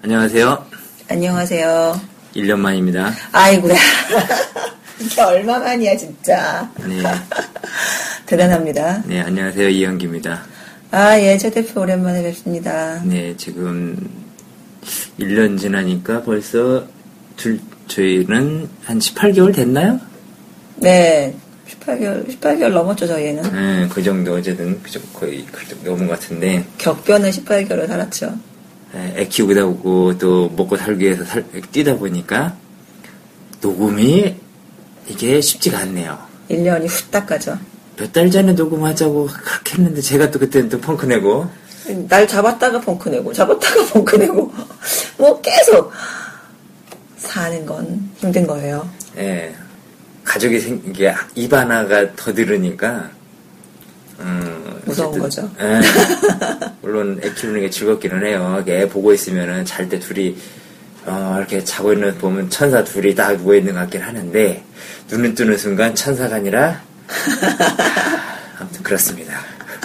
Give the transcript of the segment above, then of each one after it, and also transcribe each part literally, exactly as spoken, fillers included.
안녕하세요. 안녕하세요. 일 년 만입니다. 아이고야. 이게 얼마만이야, 진짜. 네. 대단합니다. 네, 안녕하세요. 이현기입니다. 아, 예, 최 대표 오랜만에 뵙습니다. 네, 지금 일 년 지나니까 벌써 둘, 저희는 한 십팔 개월 됐나요? 네, 십팔 개월, 십팔 개월 넘었죠, 저희는. 네, 그 정도, 어쨌든, 거의 그 정도 넘은 것 같은데. 격변은 십팔 개월을 살았죠. 네, 애 키우다 보고 또 먹고 살기 위해서 살, 뛰다 보니까 녹음이 이게 쉽지가 않네요. 일 년이 후딱 가죠. 몇 달 전에 녹음하자고 그렇게 했는데 제가 또 그때는 또 펑크 내고. 날 잡았다가 펑크 내고, 잡았다가 펑크 내고. 뭐 계속 사는 건 힘든 거예요. 예. 가족이 생긴 게 입 하나가 더 들으니까, 음, 무서운 어쨌든, 거죠. 예. 물론 애 키우는 게 즐겁기는 해요. 애 보고 있으면은 잘 때 둘이, 어, 이렇게 자고 있는 보면 천사 둘이 딱 누워있는 것 같긴 하는데, 눈을 뜨는 순간 천사가 아니라, 아무튼 그렇습니다.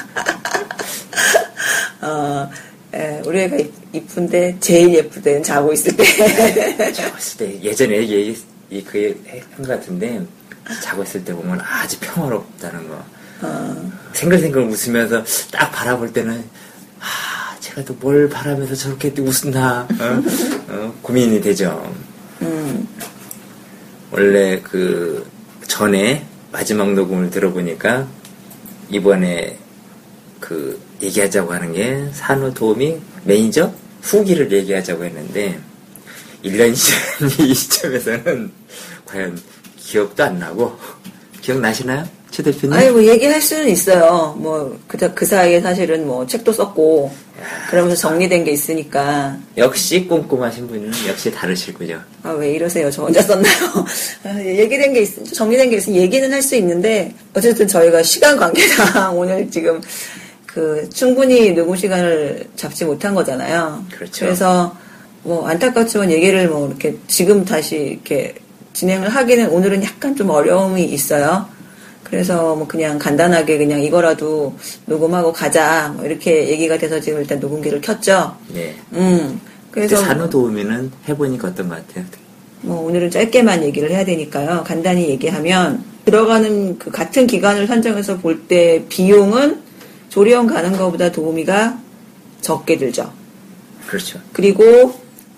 어, 예, 우리 애가 이쁜데, 제일 예쁠 때는 자고 있을 때. 네, 자고 있을 때, 예전에 얘기, 그, 한 것 같은데, 자고 있을 때 보면 아주 평화롭다는 거. 어. 생글생글 웃으면서 딱 바라볼 때는, 아, 제가 또 뭘 바라면서 저렇게 웃나, 어? 어, 고민이 되죠. 음. 원래 그, 전에 마지막 녹음을 들어보니까, 이번에 그, 얘기하자고 하는 게, 산후도우미 매니저? 후기를 얘기하자고 했는데, 일 년 이 시점에서는 과연 기억도 안 나고, 기억나시나요? 최 대표님? 아이고, 얘기할 수는 있어요. 뭐, 그, 그 사이에 사실은 뭐, 책도 썼고, 그러면서 정리된 게 있으니까. 역시 꼼꼼하신 분은 역시 다르시군요. 아, 왜 이러세요? 저 혼자 썼나요? 아, 얘기된 게 있, 정리된 게 있으면 얘기는 할 수 있는데, 어쨌든 저희가 시간 관계상 오늘 지금 그, 충분히 녹음 시간을 잡지 못한 거잖아요. 그렇죠. 그래서, 뭐, 안타깝지만 얘기를 뭐, 이렇게 지금 다시 이렇게 진행을 하기는 오늘은 약간 좀 어려움이 있어요. 그래서 뭐 그냥 간단하게 그냥 이거라도 녹음하고 가자. 뭐 이렇게 얘기가 돼서 지금 일단 녹음기를 켰죠. 네. 음. 그래서. 산후도우미는 해보니까 어떤 것 같아요? 뭐 오늘은 짧게만 얘기를 해야 되니까요. 간단히 얘기하면 들어가는 그 같은 기간을 산정해서 볼 때 비용은 조리원 가는 것보다 도우미가 적게 들죠. 그렇죠. 그리고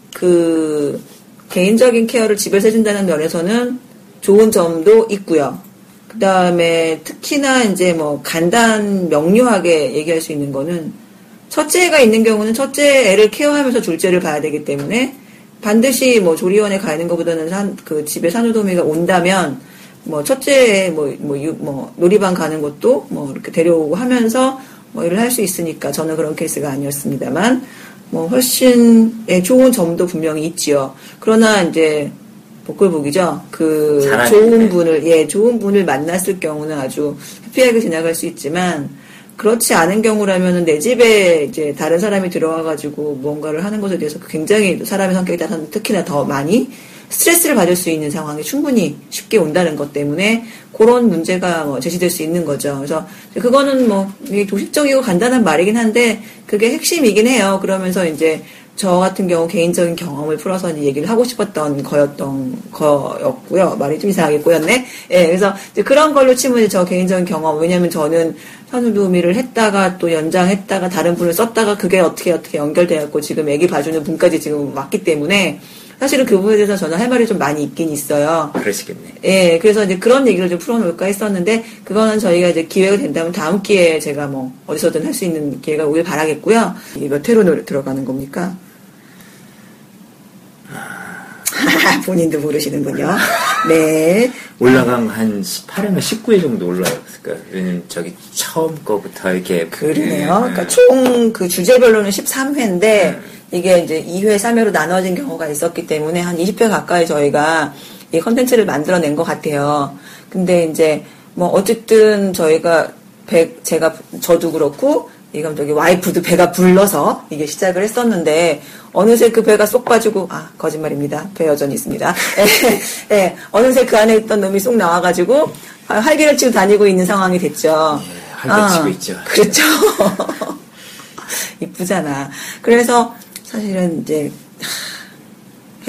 그 개인적인 케어를 집에서 해준다는 면에서는 좋은 점도 있고요. 그 다음에 특히나 이제 뭐 간단 명료하게 얘기할 수 있는 거는 첫째가 있는 경우는 첫째 애를 케어하면서 둘째를 봐야 되기 때문에 반드시 뭐 조리원에 가는 것보다는 산, 그 집에 산후도우미가 온다면 뭐 첫째 뭐, 뭐, 유, 뭐 놀이방 가는 것도 뭐 이렇게 데려오고 하면서 뭐 일을 할 수 있으니까 저는 그런 케이스가 아니었습니다만 뭐 훨씬 예, 좋은 점도 분명히 있지요. 그러나 이제 복불복이죠. 그 좋은 분을 예 좋은 분을 만났을 경우는 아주 해피하게 지나갈 수 있지만 그렇지 않은 경우라면은 내 집에 이제 다른 사람이 들어와가지고 뭔가를 하는 것에 대해서 굉장히 사람의 성격에 따라서 특히나 더 많이 스트레스를 받을 수 있는 상황이 충분히 쉽게 온다는 것 때문에 그런 문제가 뭐 제시될 수 있는 거죠. 그래서 그거는 뭐 도식적이고 간단한 말이긴 한데 그게 핵심이긴 해요. 그러면서 이제 저 같은 경우 개인적인 경험을 풀어서 이제 얘기를 하고 싶었던 거였던 거였고요. 말이 좀 이상하게 꼬였네. 예, 그래서 이제 그런 걸로 치면 저 개인적인 경험. 왜냐면 저는 산후도우미를 했다가 또 연장했다가 다른 분을 썼다가 그게 어떻게 어떻게 연결되었고 지금 애기 봐주는 분까지 지금 왔기 때문에 사실은 그 부분에 대해서 저는 할 말이 좀 많이 있긴 있어요. 그러시겠네. 예, 그래서 이제 그런 얘기를 좀 풀어놓을까 했었는데, 그거는 저희가 이제 기회가 된다면 다음 기회에 제가 뭐, 어디서든 할 수 있는 기회가 오길 바라겠고요. 이게 몇 회로 들어가는 겁니까? 본인도 모르시는군요. 네. 올라간 한 십팔 회나 십구 회 정도 올라갔을까요? 왜냐면 저기 처음 거부터 이렇게. 그러네요. 그러니까 총 그 주제별로는 십삼 회인데, 음. 이게 이제 이 회, 삼 회로 나눠진 경우가 있었기 때문에 한 이십 회 가까이 저희가 이 컨텐츠를 만들어낸 것 같아요. 근데 이제 뭐 어쨌든 저희가 배, 제가, 저도 그렇고, 이 감독이 와이프도 배가 불러서 이게 시작을 했었는데, 어느새 그 배가 쏙 빠지고, 아, 거짓말입니다. 배 여전히 있습니다. 예, 예, 어느새 그 안에 있던 놈이 쏙 나와가지고, 활기를 치고 다니고 있는 상황이 됐죠. 예, 활기를 치고 아, 있죠. 그렇죠. 이쁘잖아. 그래서 사실은 이제,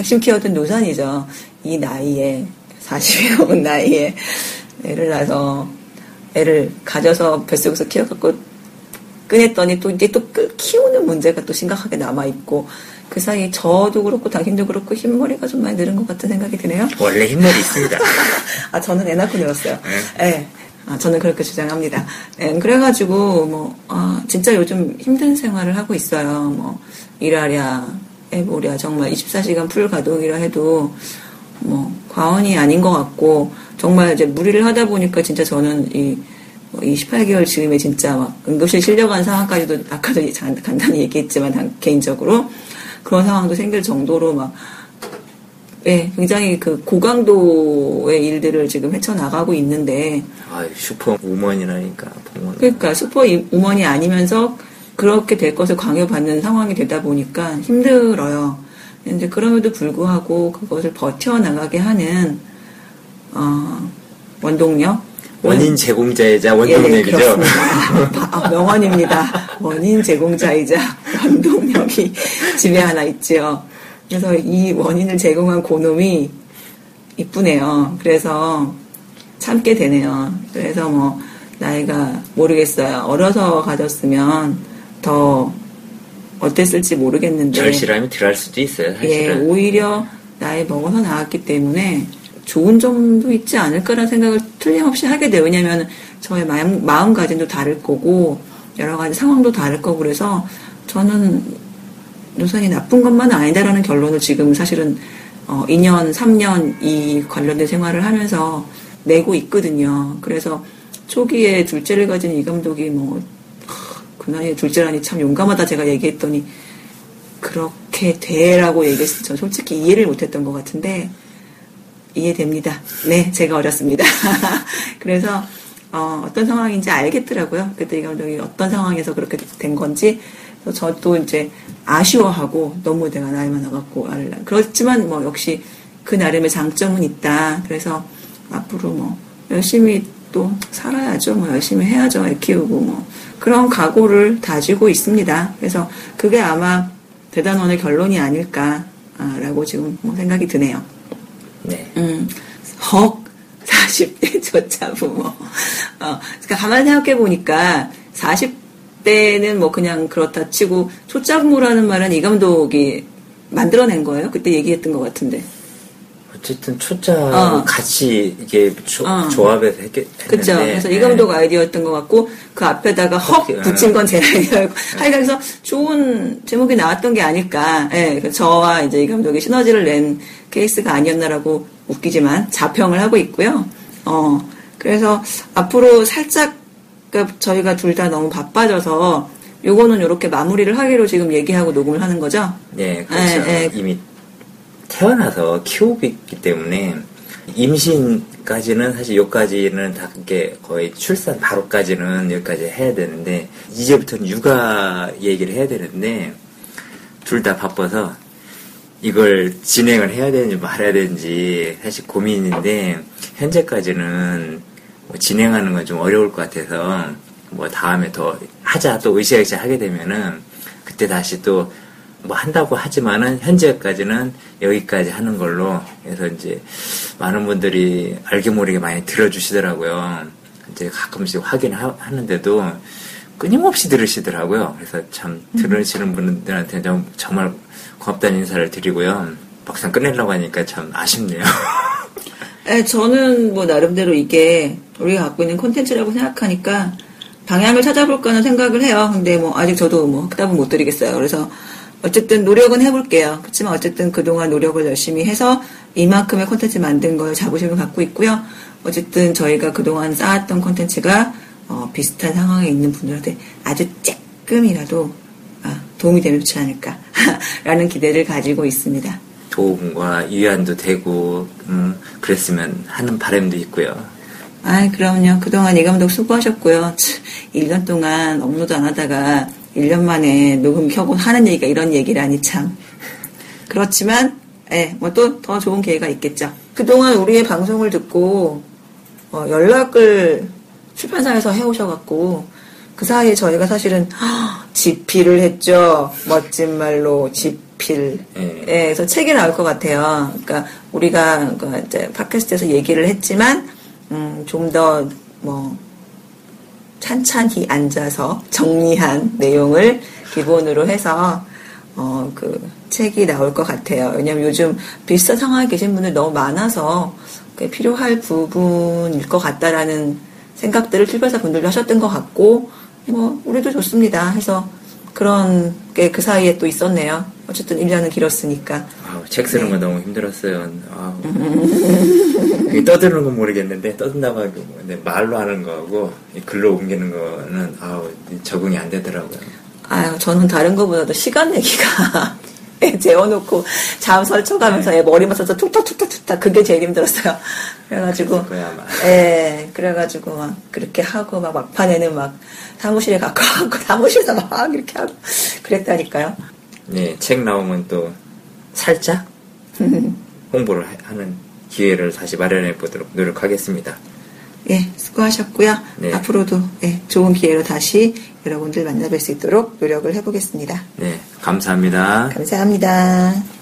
핵심 키워드는 노산이죠. 이 나이에, 사십이 넘은 나이에 애를 낳아서, 애를 가져서 뱃속에서 키워갖고 꺼냈더니 또 이제 또 키우는 문제가 또 심각하게 남아있고, 그 사이에 저도 그렇고 당신도 그렇고 흰머리가 좀 많이 늘은 것 같은 생각이 드네요. 원래 흰머리 있습니다. 아, 저는 애 낳고 늘었어요. 예. 네. 아, 저는 그렇게 주장합니다. 네, 그래가지고, 뭐, 아, 진짜 요즘 힘든 생활을 하고 있어요. 뭐, 일하랴, 애 보랴, 정말 이십사 시간 풀 가동이라 해도, 뭐, 과언이 아닌 것 같고, 정말 이제 무리를 하다 보니까 진짜 저는 이, 뭐 이십팔 개월 즈음에 진짜 막 응급실 실려간 상황까지도 아까도 간단히 얘기했지만, 개인적으로. 그런 상황도 생길 정도로 막, 예, 굉장히 그 고강도의 일들을 지금 헤쳐나가고 있는데. 아, 슈퍼 우먼이라니까, 부모는. 그러니까 슈퍼 우먼이 아니면서 그렇게 될 것을 강요받는 상황이 되다 보니까 힘들어요. 근데 그럼에도 불구하고 그것을 버텨나가게 하는, 어, 원동력? 원인 제공자이자 원동력이죠. 예, 그렇습니다. 아, 명언입니다. 원인 제공자이자 원동력이 집에 하나 있지요. 그래서 이 원인을 제공한 고놈이 이쁘네요. 그래서 참게 되네요. 그래서 뭐 나이가 모르겠어요. 어려서 가졌으면 더 어땠을지 모르겠는데 절실함이 덜할 수도 있어요. 사실은. 예, 오히려 나이 먹어서 나왔기 때문에 좋은 점도 있지 않을까라는 생각을 틀림없이 하게 돼요. 왜냐하면 저의 마음, 마음가짐도 다를 거고 여러 가지 상황도 다를 거고 그래서 저는 노산이 나쁜 것만은 아니다라는 결론을 지금 사실은 어, 이 년, 삼 년 이 관련된 생활을 하면서 내고 있거든요. 그래서 초기에 둘째를 가진 이 감독이 뭐 그 나이에 둘째라니 참 용감하다 제가 얘기했더니 그렇게 돼라고 얘기했어요. 저 솔직히 이해를 못했던 것 같은데 이해됩니다. 네, 제가 어렸습니다. 그래서 어, 어떤 상황인지 알겠더라고요. 그때 이 감독이 어떤 상황에서 그렇게 된 건지 저도 이제 아쉬워하고 너무 내가 나이 많아갖고 그렇지만 뭐 역시 그 나름의 장점은 있다. 그래서 앞으로 뭐 열심히 또 살아야죠. 뭐 열심히 해야죠. 애 키우고 뭐 그런 각오를 다지고 있습니다. 그래서 그게 아마 대단원의 결론이 아닐까라고 지금 뭐 생각이 드네요. 네. 음, 헉 사십 대 조차 부모. 어, 그러니까 가만히 생각해 보니까 사십 대는 뭐 그냥 그렇다 치고 초짜부모라는 말은 이 감독이 만들어낸 거예요. 그때 얘기했던 것 같은데. 어쨌든 초짜 어. 같이 이게 조, 어. 조합해서 했겠, 했는데. 그렇죠. 그래서 이 감독 아이디어였던 것 같고 그 앞에다가 헉 붙인 건 제 아이디어였고. 하여간 그래서 좋은 제목이 나왔던 게 아닐까. 예, 저와 이제 이 감독이 시너지를 낸 케이스가 아니었나라고 웃기지만 자평을 하고 있고요. 어, 그래서 앞으로 살짝 그러니까 저희가 둘 다 너무 바빠져서 요거는 요렇게 마무리를 하기로 지금 얘기하고 녹음을 하는 거죠? 네, 그렇죠. 에, 에. 이미 태어나서 키우고 있기 때문에 임신까지는 사실 여기까지는 다 그게 거의 출산 바로까지는 여기까지 해야 되는데 이제부터는 육아 얘기를 해야 되는데 둘 다 바빠서 이걸 진행을 해야 되는지 말아야 되는지 사실 고민인데 현재까지는 뭐 진행하는 건 좀 어려울 것 같아서 뭐 다음에 더 하자 또 으쌰으쌰 하게 되면은 그때 다시 또 뭐 한다고 하지만은 현재까지는 여기까지 하는 걸로 해서 이제 많은 분들이 알게 모르게 많이 들어주시더라고요. 이제 가끔씩 확인하는데도 끊임없이 들으시더라고요. 그래서 참 들으시는 분들한테 좀 정말 고맙다는 인사를 드리고요. 막상 끝내려고 하니까 참 아쉽네요. 네, 저는 뭐 나름대로 이게 우리가 갖고 있는 콘텐츠라고 생각하니까 방향을 찾아볼까 하는 생각을 해요. 근데 뭐 아직 저도 뭐 답은 못 드리겠어요. 그래서 어쨌든 노력은 해볼게요. 그렇지만 어쨌든 그동안 노력을 열심히 해서 이만큼의 콘텐츠 만든 거에 자부심을 갖고 있고요. 어쨌든 저희가 그동안 쌓았던 콘텐츠가 어, 비슷한 상황에 있는 분들한테 아주 조금이라도 아, 도움이 되면 좋지 않을까 라는 기대를 가지고 있습니다. 도움과 위안도 되고 음, 그랬으면 하는 바람도 있고요. 아, 그럼요. 그동안 이 감독 수고하셨고요. 일 년 동안 업로드 안 하다가 일 년 만에 녹음 켜고 하는 얘기가 이런 얘기라니 참. 그렇지만, 예, 뭐 또 더 좋은 기회가 있겠죠. 그동안 우리의 방송을 듣고, 어, 연락을 출판사에서 해오셔갖고, 그 사이에 저희가 사실은, 지피를 했죠. 멋진 말로, 지피. 길. 예. 예, 그래서 책이 나올 것 같아요. 그러니까 우리가 그 이제 팟캐스트에서 얘기를 했지만 음, 좀 더 뭐 찬찬히 앉아서 정리한 내용을 기본으로 해서 어, 그 책이 나올 것 같아요. 왜냐면 요즘 비슷한 상황에 계신 분들 너무 많아서 필요할 부분일 것 같다라는 생각들을 출판사 분들도 하셨던 것 같고, 뭐, 우리도 좋습니다. 해서 그런 게 그 사이에 또 있었네요. 어쨌든 일 년은 길었으니까. 아우, 책 쓰는 네. 거 너무 힘들었어요. 아우. 떠드는 건 모르겠는데, 떠든다고 하고, 근데 말로 하는 거하고, 글로 옮기는 거는, 아우, 적응이 안 되더라고요. 아유, 저는 다른 거보다도 시간 내기가 애 재워놓고 잠 설쳐가면서 애 머리만 써서 툭툭툭툭툭 그게 제일 힘들었어요. 그래가지고, 예, 그래가지고 막 그렇게 하고 막 막판에는 막 사무실에 갖고 가고 사무실에서 막 이렇게 하고 그랬다니까요. 네, 책 나오면 또 살짝 홍보를 하는 기회를 다시 마련해 보도록 노력하겠습니다. 예, 수고하셨고요. 네. 앞으로도 예, 좋은 기회로 다시 여러분들 만나뵐 수 있도록 노력을 해보겠습니다. 네, 감사합니다. 감사합니다.